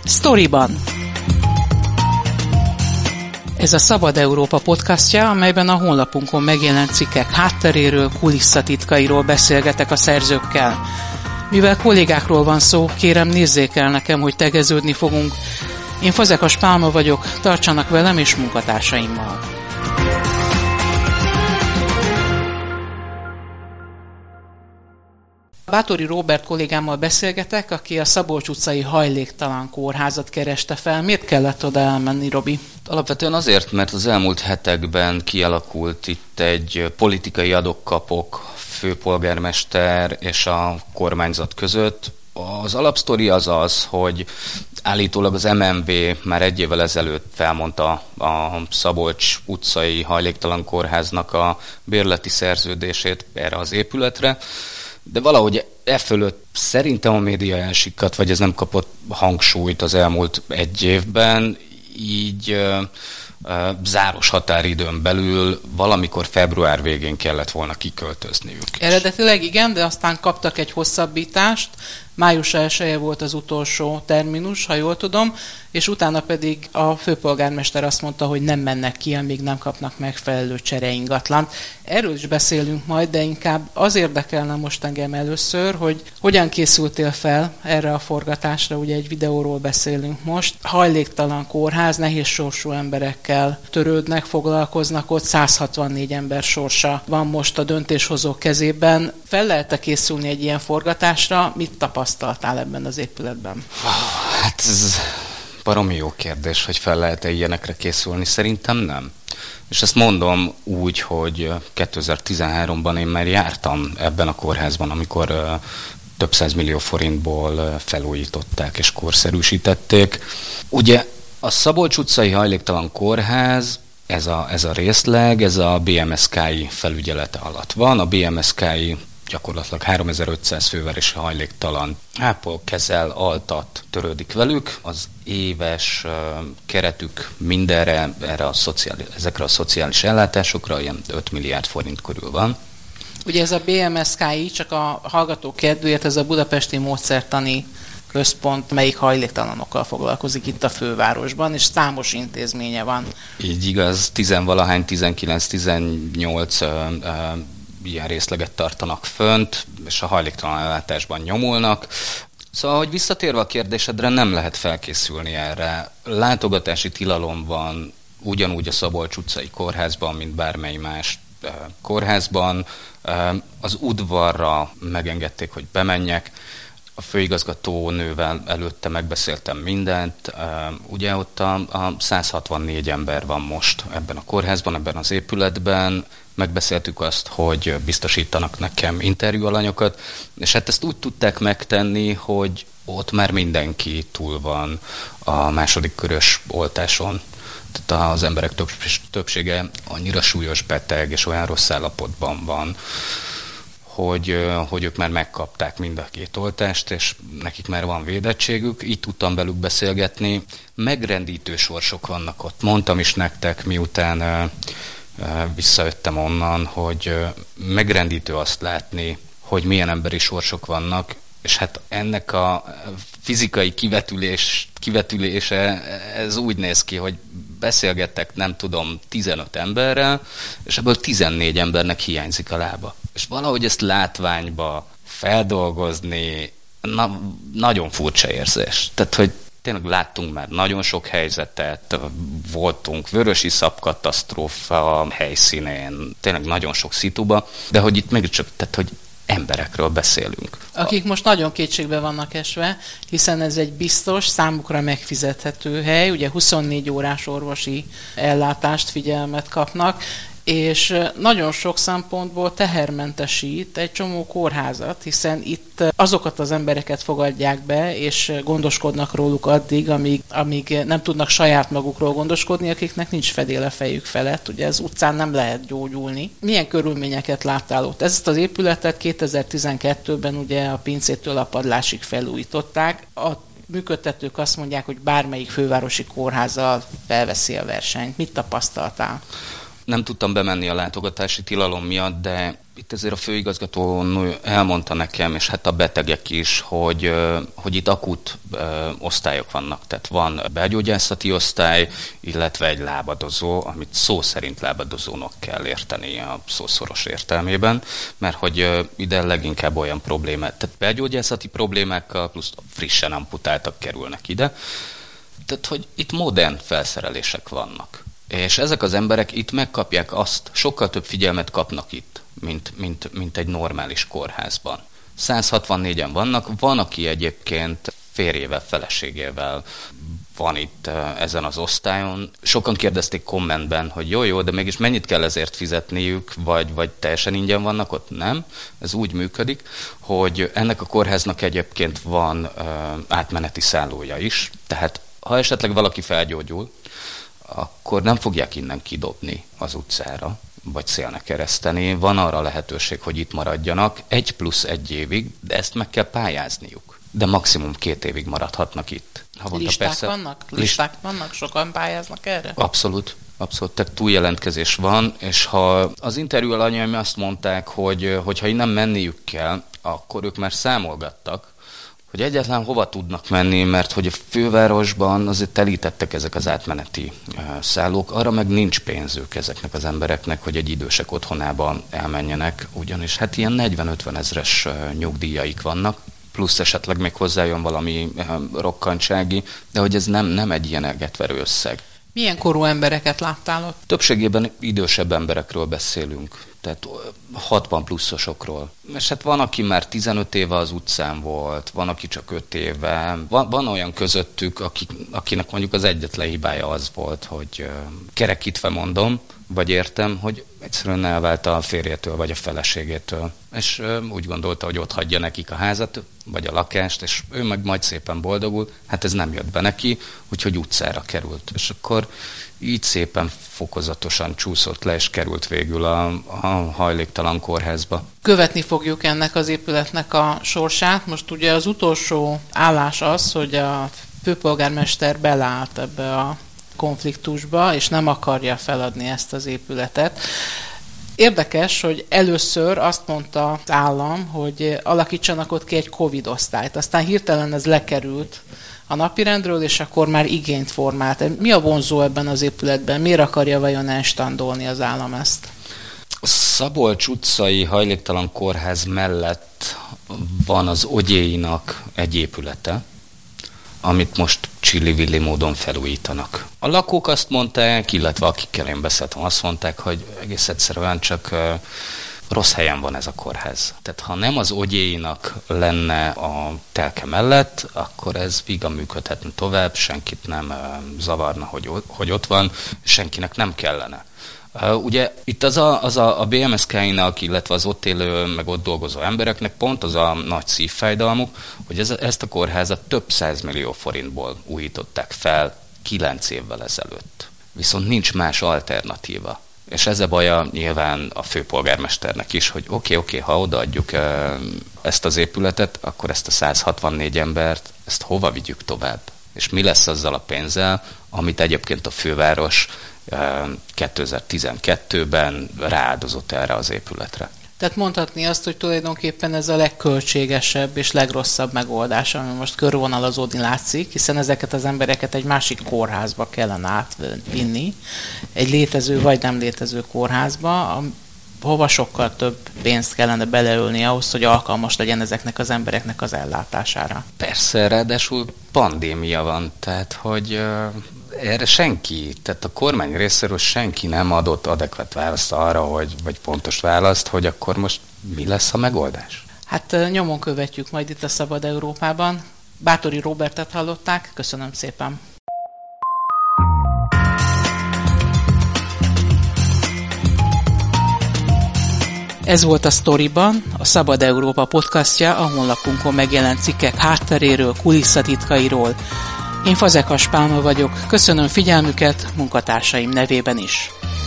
Sztoriban. Ez a Szabad Európa podcastja, amelyben a honlapunkon megjelent cikkek hátteréről, kulisszatitkairól beszélgetek a szerzőkkel. Mivel kollégákról van szó, kérem nézzék el nekem, hogy tegeződni fogunk. Én Fazekas Pálma vagyok, tartsanak velem és munkatársaimmal. Báthori Róbert kollégámmal beszélgetek, aki a Szabolcs utcai hajléktalan kórházat kereste fel. Miért kellett oda elmenni, Robi? Alapvetően azért, mert az elmúlt hetekben kialakult itt egy politikai adok-kapok főpolgármester és a kormányzat között. Az alapsztori az, hogy állítólag az MNV már egy évvel ezelőtt felmondta a Szabolcs utcai hajléktalan kórháznak a bérleti szerződését erre az épületre, de valahogy fölött szerintem a média elsikkadt, vagy ez nem kapott hangsúlyt az elmúlt egy évben, így záros határidőn belül valamikor február végén kellett volna kiköltözniük. Eredetileg igen, de aztán kaptak egy hosszabbítást. Május 1-e volt az utolsó terminus, ha jól tudom, és utána pedig a főpolgármester azt mondta, hogy nem mennek ki, amíg nem kapnak megfelelő csereingatlant. Erről is beszélünk majd, de inkább az érdekelne most engem először, hogy hogyan készültél fel erre a forgatásra, ugye egy videóról beszélünk most. Hajléktalan kórház, nehéz sorsú emberekkel törődnek, foglalkoznak ott, 164 ember sorsa van most a döntéshozók kezében. Fel lehet-e készülni egy ilyen forgatásra? Mit tapasztaltál ebben az épületben? Hát ez baromi jó kérdés, hogy fel lehet-e ilyenekre készülni. Szerintem nem. És ezt mondom úgy, hogy 2013-ban én már jártam ebben a kórházban, amikor több 100 millió forintból felújították és korszerűsítették. Ugye a Szabolcs utcai hajléktalan kórház, ez a részleg, ez a BMSK-i felügyelete alatt van. A BMSK-i gyakorlatilag 3500 fővel és hajléktalan ápol, kezel, altat, törődik velük. Az éves keretük mindenre, ezekre a szociális ellátásokra ilyen 5 milliárd forint körül van. Ugye ez a BMSK-i, csak a hallgatók kedvéért, ez a budapesti módszertani központ, melyik hajléktalanokkal foglalkozik itt a fővárosban, és számos intézménye van. Így igaz, 19-18 ilyen részleget tartanak fönt, és a hajléktalan ellátásban nyomulnak. Szóval, hogy visszatérve a kérdésedre, nem lehet felkészülni erre. Látogatási tilalom van ugyanúgy a Szabolcs utcai kórházban, mint bármely más kórházban. Az udvarra megengedték, hogy bemenjek. A főigazgató nővel előtte megbeszéltem mindent. Ugye ott a 164 ember van most ebben a kórházban, ebben az épületben. Megbeszéltük azt, hogy biztosítanak nekem interjúalanyokat, és hát ezt úgy tudták megtenni, hogy ott már mindenki túl van a második körös oltáson. Tehát az emberek többsége annyira súlyos beteg és olyan rossz állapotban van, hogy ők már megkapták mind a két oltást, és nekik már van védettségük. Így tudtam velük beszélgetni. Megrendítő sorsok vannak ott. Mondtam is nektek, miután visszajöttem onnan, hogy megrendítő azt látni, hogy milyen emberi sorsok vannak, és hát ennek a fizikai kivetülése, ez úgy néz ki, hogy beszélgettek, nem tudom, 15 emberrel, és ebből 14 embernek hiányzik a lába. És valahogy ezt látványba feldolgozni, nagyon furcsa érzés. Tehát, hogy tényleg láttunk már nagyon sok helyzetet, voltunk vörösiszap katasztrófa helyszínén, tényleg nagyon sok szituba, de hogy itt mégiscsak, tehát, hogy emberekről beszélünk. Akik most nagyon kétségbe vannak esve, hiszen ez egy biztos, számukra megfizethető hely, ugye 24 órás orvosi ellátást, figyelmet kapnak, és nagyon sok szempontból tehermentesít egy csomó kórházat, hiszen itt azokat az embereket fogadják be, és gondoskodnak róluk addig, amíg nem tudnak saját magukról gondoskodni, akiknek nincs fedél a fejük felett. Ugye az utcán nem lehet gyógyulni. Milyen körülményeket láttál ott? Ezt az épületet 2012-ben ugye a pincétől a padlásig felújították. A működtetők azt mondják, hogy bármelyik fővárosi kórházzal felveszi a versenyt. Mit tapasztaltál? nem tudtam bemenni a látogatási tilalom miatt, de itt ezért a főigazgató elmondta nekem, és hát a betegek is, hogy itt akut osztályok vannak. Tehát van belgyógyászati osztály, illetve egy lábadozó, amit szó szerint lábadozónak kell érteni a szószoros értelmében, mert hogy ide leginkább olyan problémák, tehát belgyógyászati problémákkal plusz frissen amputáltak kerülnek ide. Tehát, hogy itt modern felszerelések vannak. És ezek az emberek itt megkapják azt, sokkal több figyelmet kapnak itt, mint egy normális kórházban. 164-en vannak, van, aki egyébként férjével, feleségével van itt ezen az osztályon. Sokan kérdezték kommentben, hogy jó, de mégis mennyit kell ezért fizetniük, vagy teljesen ingyen vannak ott? Nem. Ez úgy működik, hogy ennek a kórháznak egyébként van átmeneti szállója is, tehát ha esetleg valaki felgyógyul, akkor nem fogják innen kidobni az utcára, vagy szélnek kereszteni. Van arra lehetőség, hogy itt maradjanak 1+1 évig, de ezt meg kell pályázniuk. De maximum 2 évig maradhatnak itt. Listák vannak? Listák vannak? Sokan pályáznak erre? Abszolút. Tehát túljelentkezés van, és ha az interjú alanyaim azt mondták, hogy ha innen menniük kell, akkor ők már számolgattak, hogy egyáltalán hova tudnak menni, mert hogy a fővárosban azért telítettek ezek az átmeneti szállók, arra meg nincs pénzük ezeknek az embereknek, hogy egy idősek otthonába elmenjenek, ugyanis hát ilyen 40-50 ezres nyugdíjaik vannak, plusz esetleg még hozzájön valami rokkantsági, de hogy ez nem egy ilyen elgetverő összeg. Milyen korú embereket láttál ott? Többségében idősebb emberekről beszélünk, tehát 60 pluszosokról. És hát van, aki már 15 éve az utcán volt, van, aki csak 5 éve. Van olyan közöttük, akinek mondjuk az egyetlen hibája az volt, hogy kerekítve mondom, vagy értem, hogy egyszerűen elvált a férjétől, vagy a feleségétől. És úgy gondolta, hogy ott hagyja nekik a házat, vagy a lakást, és ő meg majd szépen boldogul. Hát ez nem jött be neki, úgyhogy utcára került. És akkor így szépen fokozatosan csúszott le, és került végül a hajléktalan kórházba. Követni fogjuk ennek az épületnek a sorsát. Most ugye az utolsó állás az, hogy a főpolgármester beleállt ebbe a konfliktusba, és nem akarja feladni ezt az épületet. Érdekes, hogy először azt mondta az állam, hogy alakítsanak ott ki egy Covid osztályt. Aztán hirtelen ez lekerült a napirendről, és akkor már igényt formált. Mi a vonzó ebben az épületben? Miért akarja vajon elstandolni az állam ezt? A Szabolcs utcai hajléktalan kórház mellett van az Ogyéinak egy épülete, amit most csillivilli módon felújítanak. A lakók azt mondták, illetve akikkel én beszéltem, azt mondták, hogy egész egyszerűen csak rossz helyen van ez a kórház. Tehát ha nem az Ogyéinak lenne a telke mellett, akkor ez vígan működhetne tovább, senkit nem zavarna, hogy ott van, senkinek nem kellene. Ugye itt a BMSK-inak, illetve az ott élő, meg ott dolgozó embereknek pont az a nagy szívfájdalmuk, hogy ezt a kórházat több 100 millió forintból újították fel 9 évvel ezelőtt. Viszont nincs más alternatíva. És ez a baja nyilván a főpolgármesternek is, hogy oké, ha odaadjuk ezt az épületet, akkor ezt a 164 embert, ezt hova vigyük tovább? És mi lesz azzal a pénzzel, amit egyébként a főváros 2012-ben rááldozott erre az épületre. Tehát mondhatni azt, hogy tulajdonképpen ez a legköltségesebb és legrosszabb megoldás, ami most körvonalazódni látszik, hiszen ezeket az embereket egy másik kórházba kellene átvinni, egy létező vagy nem létező kórházba, hova sokkal több pénzt kellene beleölni ahhoz, hogy alkalmas legyen ezeknek az embereknek az ellátására. Persze, ráadásul pandémia van, tehát hogy erre tehát a kormány részéről senki nem adott adekvát választ arra, vagy pontos választ, hogy akkor most mi lesz a megoldás? Hát nyomon követjük majd itt a Szabad Európában. Báthori Róbertet hallották, köszönöm szépen. Ez volt a Sztoriban, a Szabad Európa podcastja, a honlapunkon megjelent cikkek hátteréről, kulisszatitkairól. Én Fazekas Pálma vagyok, köszönöm figyelmüket munkatársaim nevében is.